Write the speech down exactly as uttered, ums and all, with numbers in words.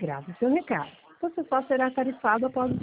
Grave seu recado. Você só será tarifado após